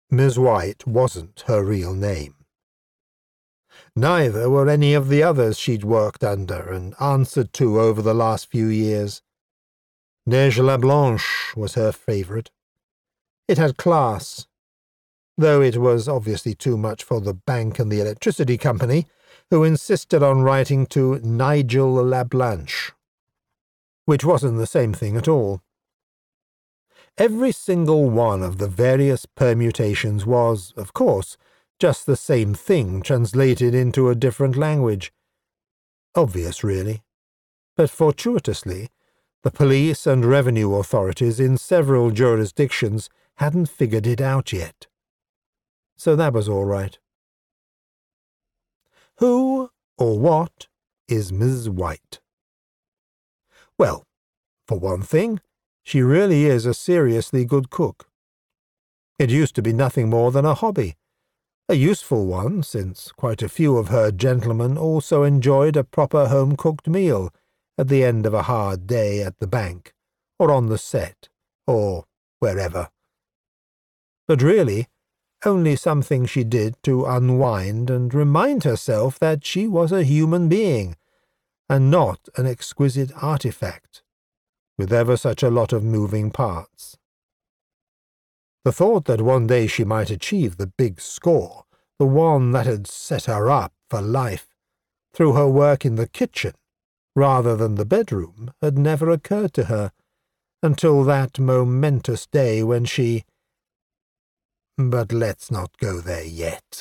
Miss White wasn't her real name. Neither were any of the others she'd worked under and answered to over the last few years. Neige la Blanche was her favourite. It had class, though it was obviously too much for the bank and the electricity company, who insisted on writing to Nigel la Blanche, which wasn't the same thing at all. Every single one of the various permutations was, of course, just the same thing translated into a different language. Obvious, really. But fortuitously, the police and revenue authorities in several jurisdictions hadn't figured it out yet. So that was all right. Who or what is Miss White? Well, for one thing, she really is a seriously good cook. It used to be nothing more than a hobby, a useful one, since quite a few of her gentlemen also enjoyed a proper home-cooked meal at the end of a hard day at the bank, or on the set, or wherever. But really, only something she did to unwind and remind herself that she was a human being, and not an exquisite artifact, with ever such a lot of moving parts. The thought that one day she might achieve the big score, the one that had set her up for life, through her work in the kitchen, rather than the bedroom, had never occurred to her, until that momentous day when she— But let's not go there yet.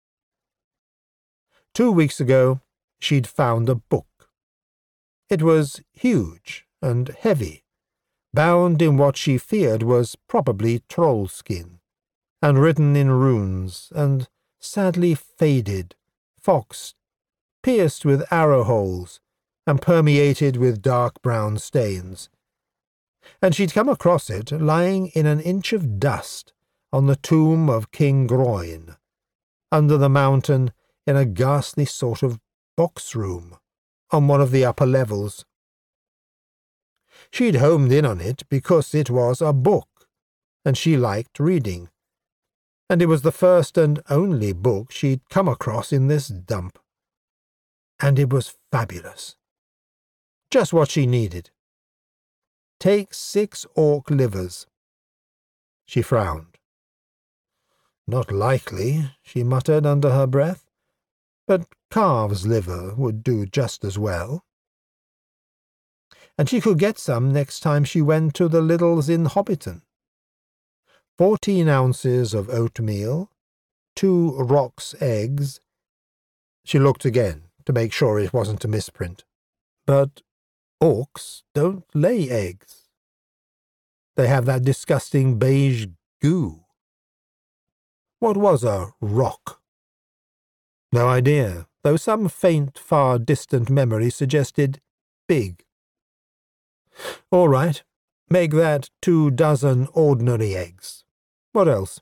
2 weeks ago, she'd found a book. It was huge and heavy, bound in what she feared was probably troll skin, and written in runes, and sadly faded, foxed, pierced with arrow holes, and permeated with dark brown stains. And she'd come across it lying in an inch of dust on the tomb of King Groin, under the mountain in a ghastly sort of box-room on one of the upper levels. She'd homed in on it because it was a book, and she liked reading, and it was the first and only book she'd come across in this dump. And it was fabulous. Just what she needed. Take 6 orc livers. She frowned. Not likely, she muttered under her breath, but calf's liver would do just as well. And she could get some next time she went to the Liddles in Hobbiton. 14 ounces of oatmeal, 2 roc's eggs. She looked again to make sure it wasn't a misprint. But orcs don't lay eggs. They have that disgusting beige goo. What was a rock? No idea, though some faint, far-distant memory suggested big. All right, make that 24 ordinary eggs. What else?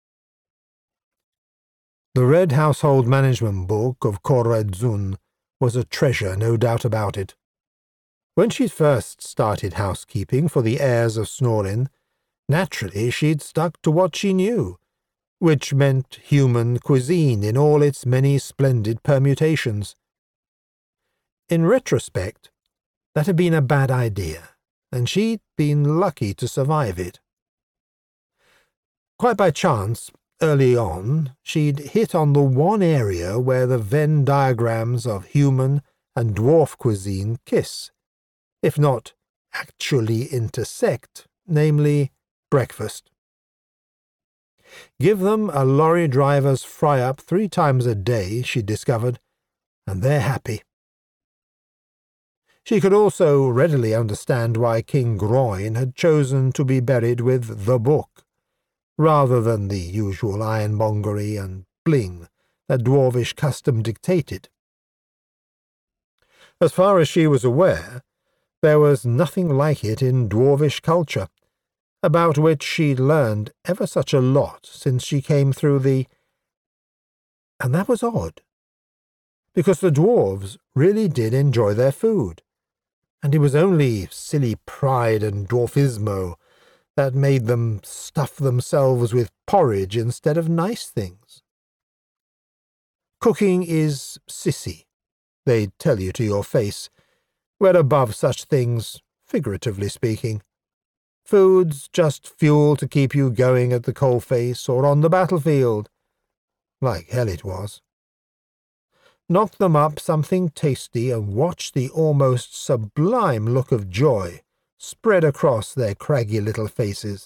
The Red Household Management Book of Koradzun was a treasure, no doubt about it. When she'd first started housekeeping for the heirs of Snorin, naturally she'd stuck to what she knew, which meant human cuisine in all its many splendid permutations. In retrospect, that had been a bad idea, and she'd been lucky to survive it. Quite by chance, early on, she'd hit on the one area where the Venn diagrams of human and dwarf cuisine kiss, if not actually intersect, namely breakfast. Give them a lorry driver's fry-up 3 times a day, she discovered, and they're happy. She could also readily understand why King Groin had chosen to be buried with the book, rather than the usual ironmongery and bling that dwarvish custom dictated. As far as she was aware, there was nothing like it in dwarvish culture, about which she'd learned ever such a lot since she came through the— And that was odd, because the dwarves really did enjoy their food, and it was only silly pride and dwarfismo that made them stuff themselves with porridge instead of nice things. Cooking is sissy, they'd tell you to your face. We're above such things, figuratively speaking. Food's just fuel to keep you going at the coalface or on the battlefield. Like hell it was. Knock them up something tasty and watch the almost sublime look of joy spread across their craggy little faces.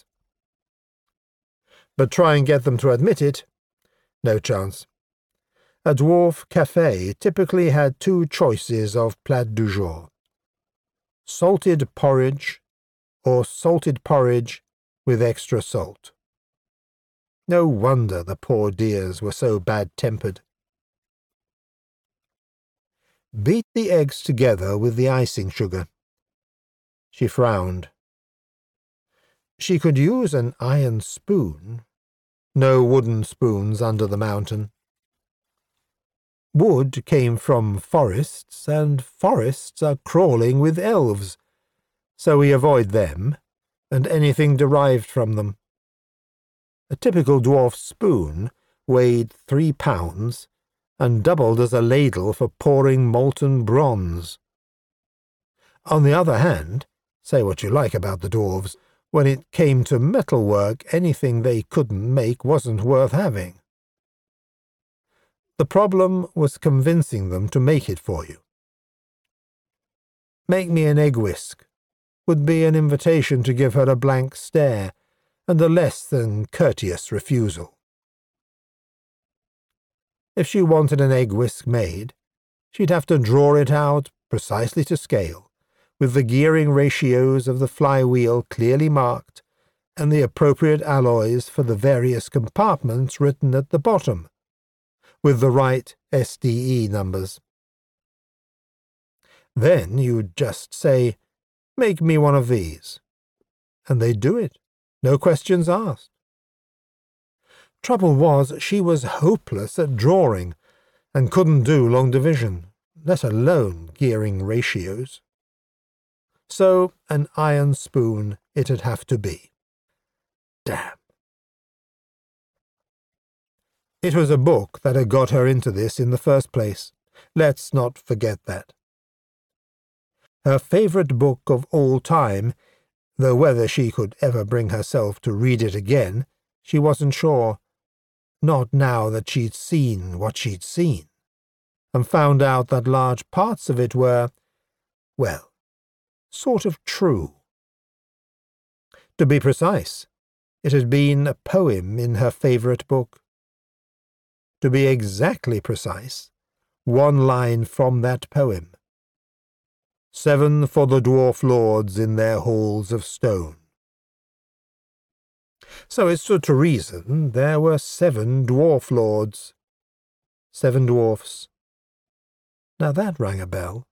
But try and get them to admit it. No chance. A dwarf café typically had two choices of plat du jour: salted porridge or salted porridge with extra salt. No wonder the poor dears were so bad-tempered. Beat the eggs together with the icing sugar. She frowned. She could use an iron spoon. No wooden spoons under the mountain. Wood came from forests, and forests are crawling with elves, so we avoid them and anything derived from them. A typical dwarf spoon weighed 3 pounds and doubled as a ladle for pouring molten bronze. On the other hand, say what you like about the dwarves, when it came to metalwork, anything they couldn't make wasn't worth having. The problem was convincing them to make it for you. "Make me an egg whisk" would be an invitation to give her a blank stare and a less than courteous refusal. If she wanted an egg whisk made, she'd have to draw it out precisely to scale, with the gearing ratios of the flywheel clearly marked and the appropriate alloys for the various compartments written at the bottom, with the right SDE numbers. Then you'd just say, "Make me one of these," and they'd do it, no questions asked. Trouble was, she was hopeless at drawing and couldn't do long division, let alone gearing ratios. So an iron spoon it'd have to be. Damn. It was a book that had got her into this in the first place. Let's not forget that. Her favourite book of all time, though whether she could ever bring herself to read it again, she wasn't sure. Not now that she'd seen what she'd seen, and found out that large parts of it were, well, sort of true. To be precise, it had been a poem in her favourite book. To be exactly precise, one line from that poem: 7 for the dwarf lords in their halls of stone. So it stood to reason there were 7 dwarf lords. 7 dwarfs. Now that rang a bell.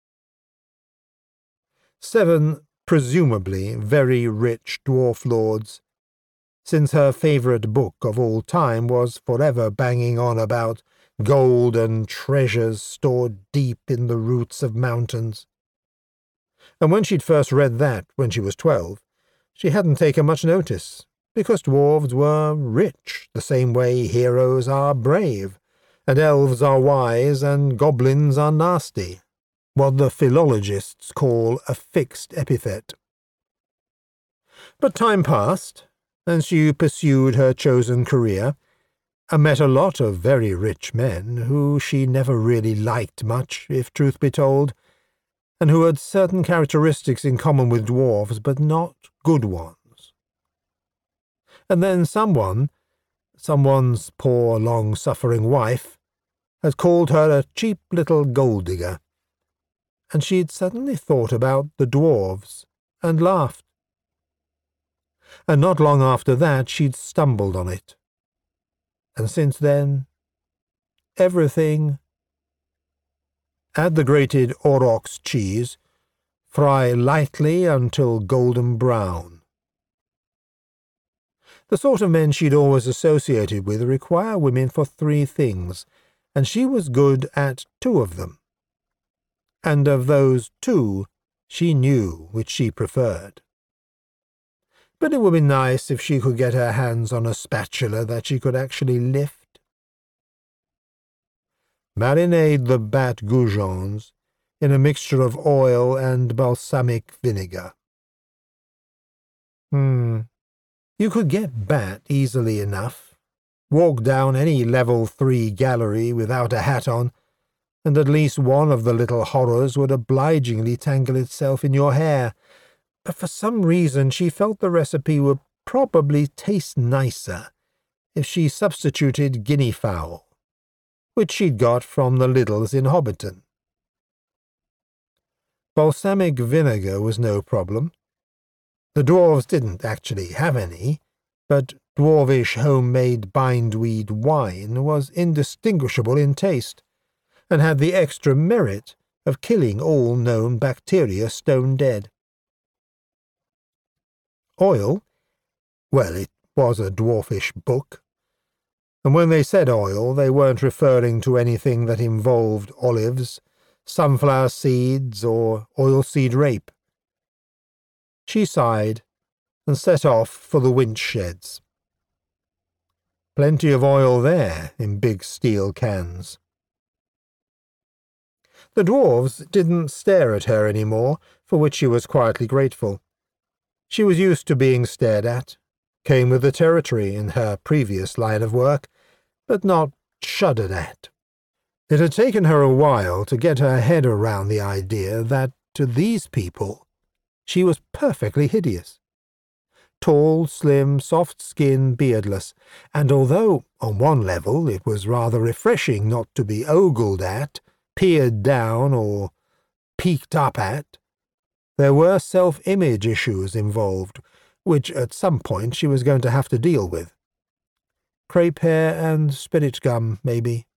7 presumably very rich dwarf lords, since her favourite book of all time was forever banging on about gold and treasures stored deep in the roots of mountains. And when she'd first read that, when she was 12, she hadn't taken much notice, because dwarves were rich the same way heroes are brave, and elves are wise, and goblins are nasty, what the philologists call a fixed epithet. But time passed, and she pursued her chosen career, and met a lot of very rich men who she never really liked much, if truth be told, and who had certain characteristics in common with dwarves, but not good ones. And then someone's poor long-suffering wife, had called her a cheap little gold-digger, and she'd suddenly thought about the dwarves and laughed. And not long after that she'd stumbled on it. And since then, everything. Add the grated aurochs cheese, fry lightly until golden brown. The sort of men she'd always associated with require women for 3 things, and she was good at 2 of them. And of those 2, she knew which she preferred. but it would be nice if she could get her hands on a spatula that she could actually lift. Marinade the bat goujons in a mixture of oil and balsamic vinegar. You could get bat easily enough. Walk down any level 3 gallery without a hat on, and at least one of the little horrors would obligingly tangle itself in your hair. But for some reason she felt the recipe would probably taste nicer if she substituted guinea fowl, which she'd got from the Liddles in Hobbiton. Balsamic vinegar was no problem. The dwarves didn't actually have any, but dwarvish homemade bindweed wine was indistinguishable in taste, and had the extra merit of killing all known bacteria stone dead. Oil? Well, it was a dwarfish book, and when they said oil, they weren't referring to anything that involved olives, sunflower seeds, or oilseed rape. She sighed and set off for the winch sheds. Plenty of oil there in big steel cans. The dwarves didn't stare at her any more, for which she was quietly grateful. She was used to being stared at, came with the territory in her previous line of work, but not shuddered at. It had taken her a while to get her head around the idea that, to these people, she was perfectly hideous. Tall, slim, soft-skinned, beardless, and although, on one level, it was rather refreshing not to be ogled at, peered down, or peeked up at, there were self-image issues involved, which at some point she was going to have to deal with. Crepe hair and spirit gum, maybe.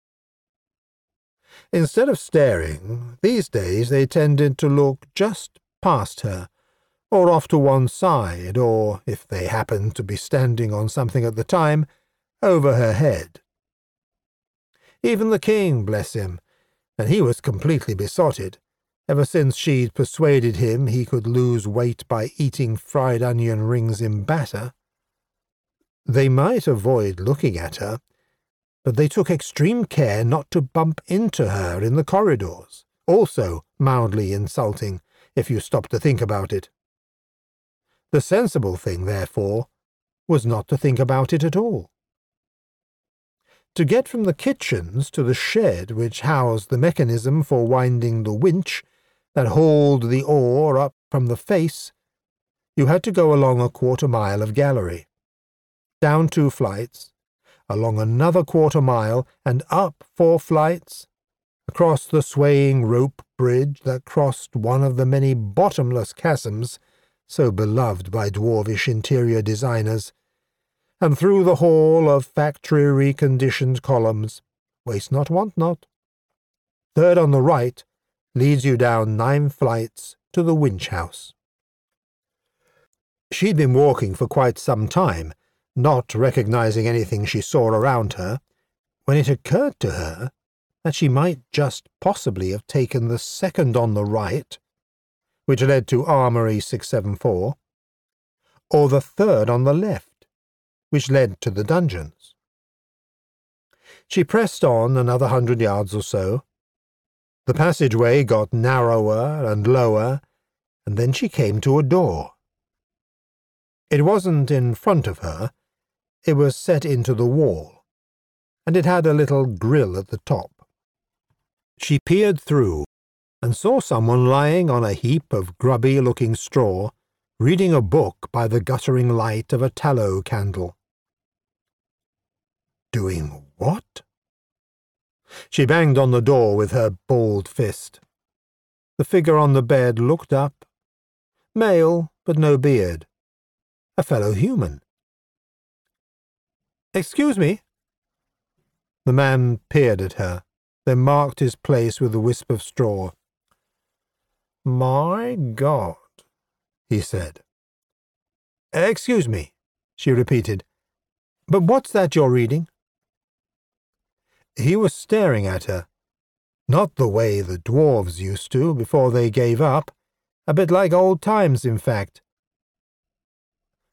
Instead of staring, these days they tended to look just past her, or off to one side, or, if they happened to be standing on something at the time, over her head. Even the king, bless him, and he was completely besotted, ever since she'd persuaded him he could lose weight by eating fried onion rings in batter. They might avoid looking at her, but they took extreme care not to bump into her in the corridors, also mildly insulting, if you stop to think about it. The sensible thing, therefore, was not to think about it at all. To get from the kitchens to the shed which housed the mechanism for winding the winch that hauled the ore up from the face, you had to go along a quarter-mile of gallery, down 2 flights, along another quarter-mile and up 4 flights, across the swaying rope bridge that crossed one of the many bottomless chasms so beloved by dwarvish interior designers, and through the hall of factory-reconditioned columns, waste not, want not. Third on the right leads you down 9 flights to the winch house. She'd been walking for quite some time, not recognizing anything she saw around her, when it occurred to her that she might just possibly have taken the second on the right, which led to Armory 674, or the third on the left, which led to the dungeons. She pressed on another 100 yards or so. The passageway got narrower and lower, and then she came to a door. It wasn't in front of her, it was set into the wall, and it had a little grill at the top. She peered through and saw someone lying on a heap of grubby-looking straw, reading a book by the guttering light of a tallow candle. Doing what? She banged on the door with her balled fist. The figure on the bed looked up. Male, but no beard. A fellow human. "Excuse me." The man peered at her, then marked his place with a wisp of straw. "My God," he said. "Excuse me," she repeated. "But what's that you're reading?" He was staring at her, not the way the dwarves used to before they gave up, a bit like old times, in fact.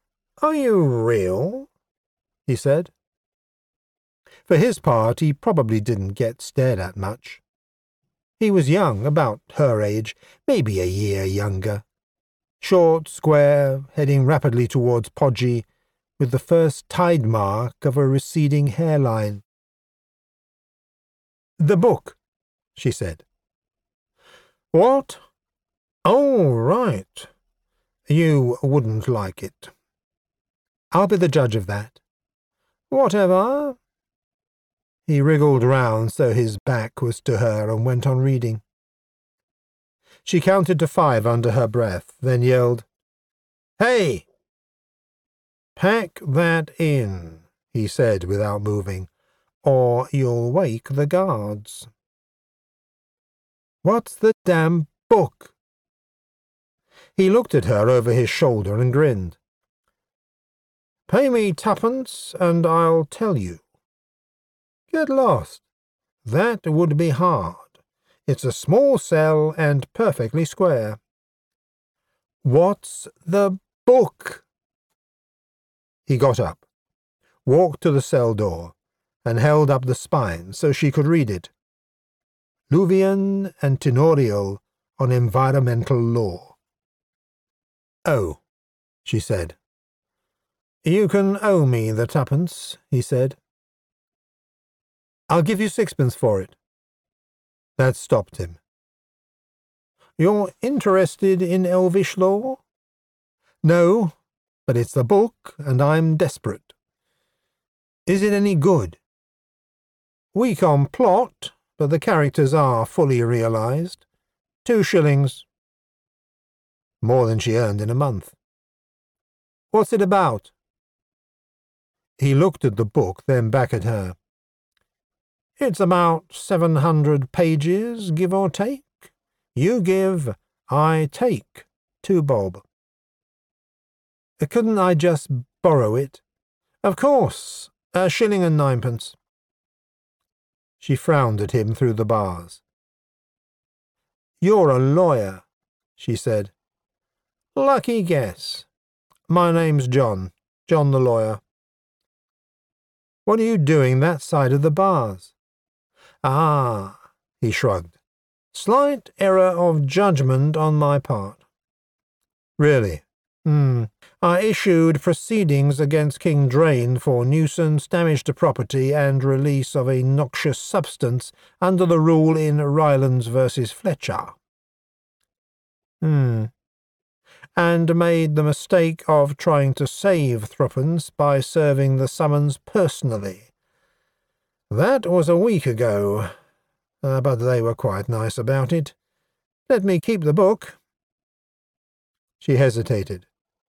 Are you real? He said. For his part, he probably didn't get stared at much. He was young, about her age, maybe a year younger. Short, square, heading rapidly towards Podgy, with the first tide mark of a receding hairline. "The book," she said. "What? Oh, right. You wouldn't like it." "I'll be the judge of that." "Whatever." He wriggled round so his back was to her and went on reading. She counted to 5 under her breath, then yelled, "Hey!" "Pack that in," he said without moving, "or you'll wake the guards." "What's the damn book?" He looked at her over his shoulder and grinned. "Pay me 2pence and I'll tell you." "Get lost." "That would be hard. It's a small cell and perfectly square." "What's the book?" He got up, walked to the cell door, and held up the spine so she could read it. Luvian and Tenorial on Environmental Law. "Oh," she said. "You can owe me the 2pence, he said. "I'll give you 6pence for it." That stopped him. "You're interested in Elvish law?" "No, but it's the book, and I'm desperate." "Is it any good?" "Weak on plot, but the characters are fully realized. 2 shillings. More than she earned in a month. "What's it about?" He looked at the book, then back at her. "It's about 700 pages, give or take. You give, I take, 2 bob." "Couldn't I just borrow it?" "Of course. 1 shilling and 9pence. She frowned at him through the bars. "You're a lawyer," she said. "Lucky guess. My name's John the lawyer." "What are you doing that side of the bars?" "Ah," he shrugged. "Slight error of judgment on my part." "Really?" "I issued proceedings against King Drain for nuisance, damage to property, and release of a noxious substance under the rule in Rylands v. Fletcher." "And made the mistake of trying to save 3pence by serving the summons personally. That was a week ago, but they were quite nice about it. Let me keep the book." She hesitated.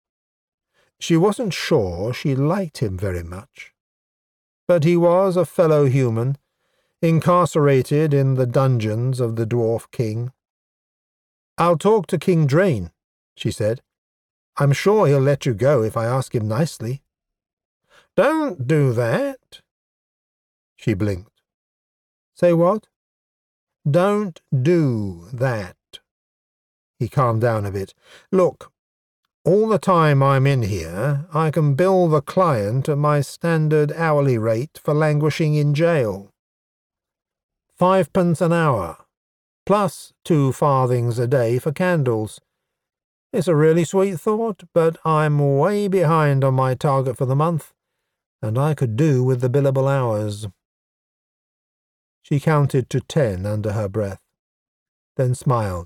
She wasn't sure she liked him very much, but he was a fellow human, incarcerated in the dungeons of the Dwarf King. "I'll talk to King Drain," she said. "I'm sure he'll let you go if I ask him nicely." "Don't do that." She blinked. "Say what?" "Don't do that." He calmed down a bit. "Look, all the time I'm in here, I can bill the client at my standard hourly rate for languishing in jail. 5pence an hour, plus 2 farthings a day for candles. It's a really sweet thought, but I'm way behind on my target for the month, and I could do with the billable hours." She counted to 10 under her breath, then smiled.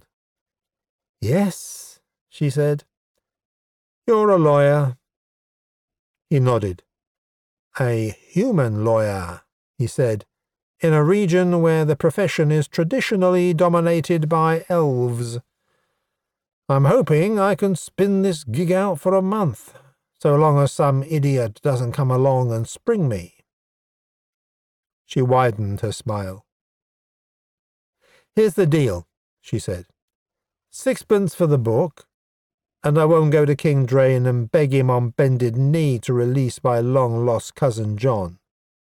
"Yes," she said. "You're a lawyer." He nodded. "A human lawyer," he said, "in a region where the profession is traditionally dominated by elves. I'm hoping I can spin this gig out for a month, so long as some idiot doesn't come along and spring me." She widened her smile. "Here's the deal," she said. 6pence for the book, and I won't go to King Drain and beg him on bended knee to release my long-lost cousin John."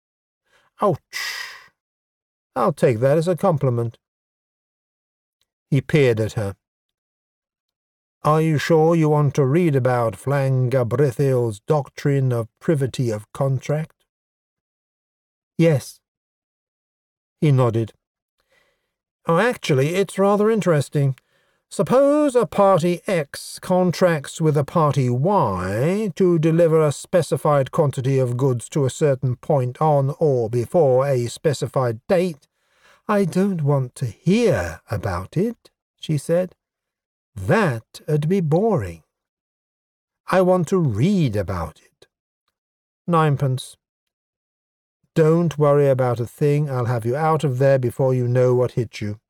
"Ouch! I'll take that as a compliment." He peered at her. Are you sure you want to read about Flangabrithil's doctrine of privity of contract? Yes. He nodded. Oh, actually, it's rather interesting. Suppose a party X contracts with a party Y to deliver a specified quantity of goods to a certain point on or before a specified date. I don't want to hear about it, she said. That'd be boring. I want to read about it. 9p. Don't worry about a thing. I'll have you out of there before you know what hit you.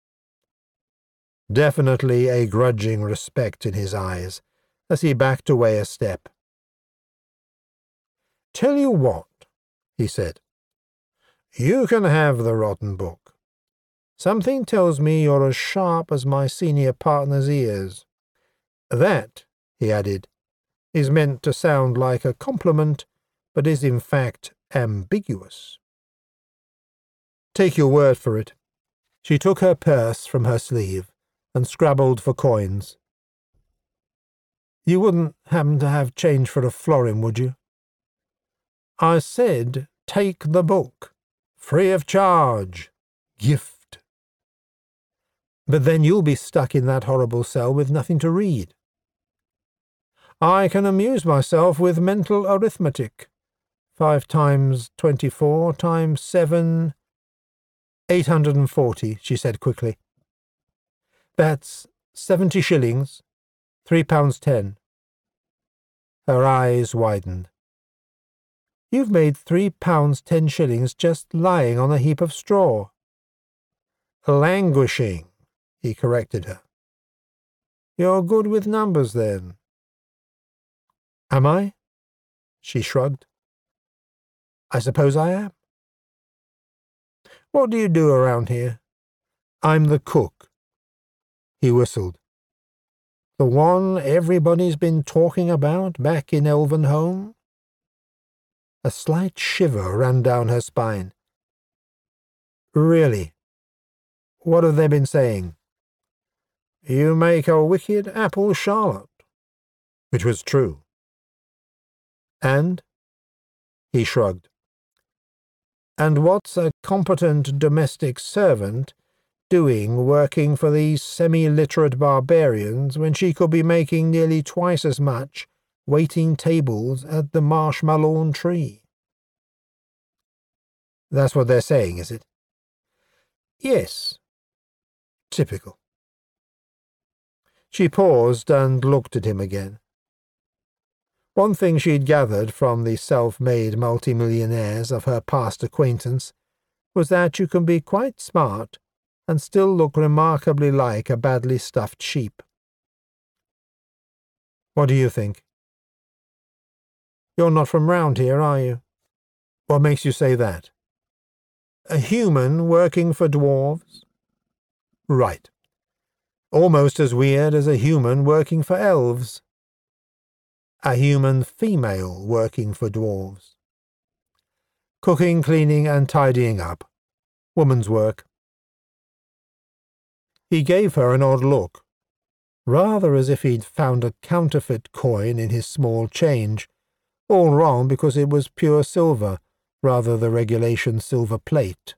Definitely a grudging respect in his eyes, as he backed away a step. Tell you what, he said. You can have the rotten book. Something tells me you're as sharp as my senior partner's ears. That, he added, is meant to sound like a compliment, but is in fact ambiguous. Take your word for it. She took her purse from her sleeve and scrabbled for coins. You wouldn't happen to have change for a florin, would you? I said, take the book. Free of charge. Gift. But then you'll be stuck in that horrible cell with nothing to read. I can amuse myself with mental arithmetic. 5 times 24 times 7... 840, she said quickly. That's 70 shillings, £3.10. Her eyes widened. You've made £3.10 just lying on a heap of straw. Languishing, he corrected her. You're good with numbers, then. Am I? She shrugged. I suppose I am. What do you do around here? I'm the cook. He whistled. The one everybody's been talking about back in Elvenholm? A slight shiver ran down her spine. Really? What have they been saying? You make a wicked apple charlotte. Which was true. And? He shrugged. And what's a competent domestic servant doing working for these semi-literate barbarians when she could be making nearly twice as much waiting tables at the Marshmallow Tree? That's what they're saying, is it? Yes. Typical. She paused and looked at him again. One thing she'd gathered from the self-made multimillionaires of her past acquaintance was that you can be quite smart and still look remarkably like a badly stuffed sheep. What do you think? You're not from round here, are you? What makes you say that? A human working for dwarves? Right. Almost as weird as a human working for elves. A human female working for dwarves. Cooking, cleaning, and tidying up. Woman's work. He gave her an odd look, rather as if he'd found a counterfeit coin in his small change, all wrong because it was pure silver, rather the regulation silver plate.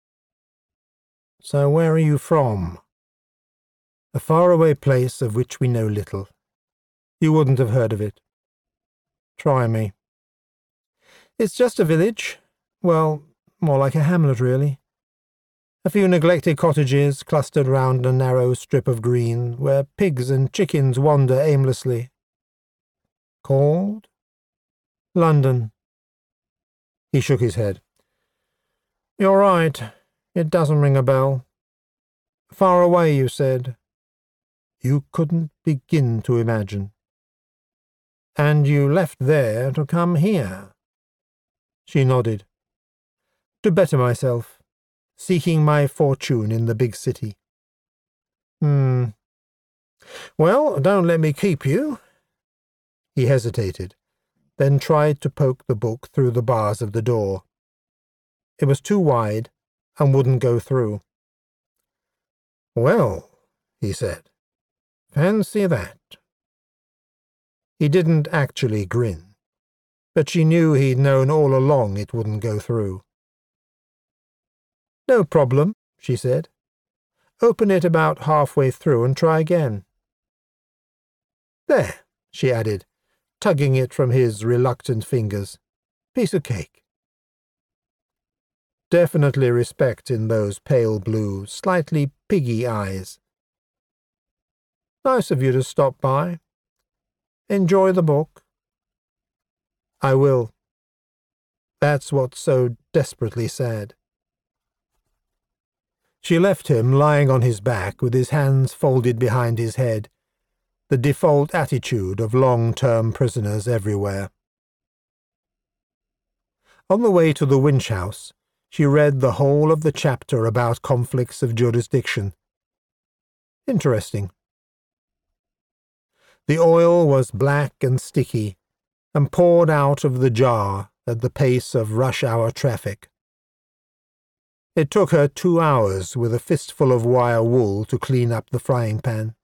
So where are you from? A faraway place of which we know little. You wouldn't have heard of it. Try me. It's just a village. Well, more like a hamlet, really. A few neglected cottages clustered round a narrow strip of green where pigs and chickens wander aimlessly. Called? London. He shook his head. You're right. It doesn't ring a bell. Far away, you said. You couldn't begin to imagine. And you left there to come here? She nodded. To better myself. Seeking my fortune in the big city. Well, don't let me keep you. He hesitated, then tried to poke the book through the bars of the door. It was too wide and wouldn't go through. Well, he said, fancy that. He didn't actually grin, but she knew he'd known all along it wouldn't go through. "No problem," she said. "Open it about halfway through and try again." "There," she added, tugging it from his reluctant fingers. "Piece of cake." Definitely respect in those pale blue, slightly piggy eyes. "Nice of you to stop by. Enjoy the book." "I will. That's what's so desperately sad." She left him lying on his back with his hands folded behind his head, the default attitude of long-term prisoners everywhere. On the way to the Winch house, she read the whole of the chapter about conflicts of jurisdiction. Interesting. The oil was black and sticky and poured out of the jar at the pace of rush-hour traffic. It took her 2 hours with a fistful of wire wool to clean up the frying pan.